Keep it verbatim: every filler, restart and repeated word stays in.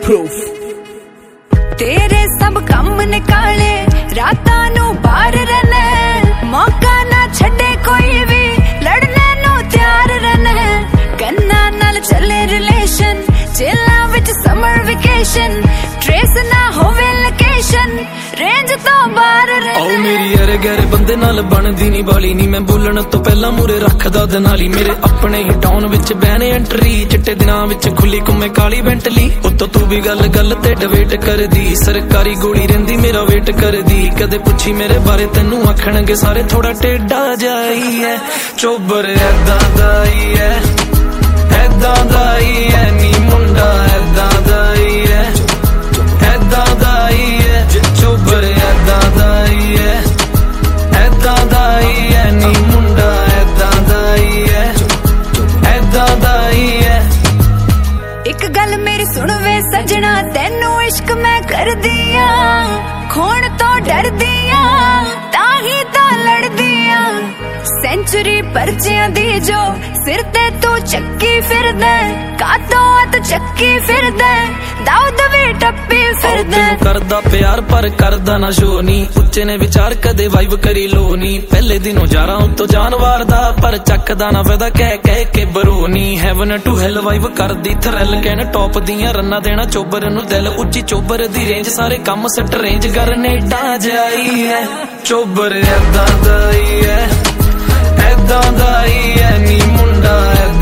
proof तेरे सब कम निकाले रातां नू बाहर रहना मौका ना छड़े कोई भी लड़ने नू तैयार रहना गन्ना नाल चले रिलेशन चेला विच समर वेकेशन ट्रेस ना होवे लोकेशन रेंज तो बाहर रहना ओ मेरी यारे गैरे बंदे नाल बनदी नी बाली नी मैं बोलण तो पहला मूरे रखदा दनाली मेरे अपने ही टाउन विच बहने एंट्री चिट्टे दिनां विच खुली घुमे काली बेंटली उत्तों तू भी गल गल ते डिबेट करदी सरकारी गोली रहिंदी मेरा वेट करदी कदे पुछी मेरे बारे तैनू आखणगे सारे थोड़ा टेढ़ा जाई है चोबर ऐदां दा ही है ऐदां दा ही है नी मुंडा ऐदां दा ही है ऐदां दा ही है चोबर ऐदां दा ही है ऐदां दा ही है नी मुंडा ऐदां दा ही है ऐदां दा ही है एक गल मेरी सुन वे सजना तैनू इश्क मैं कर दिया खोण तो डर दिया ताही तो लड़ दिया सेंचुरी परचियां दी जो सिर ते तू चक्की फिरदा कातों हथ चक्की फिरदा दाऊद भी टप्पी फिरदा करदा प्यार पर करदा ना शो नी उच्चे ने विचार कदे वाइब करी लो नी पहले दिनों जारा उत्तो जानवर दा पर चकदा ना फायदा कह कह के बरोनी हेवन टू हेल वाइब करदी थ्रिल कहन टॉप दियां रन्ना देना चोबर नु दिल उच्ची चोबर दी रेंज सारे कम सट रेंज गरनेडा जाई है चोबर ऐदां दा ही है ऐदां दा ही है नी मुंडा।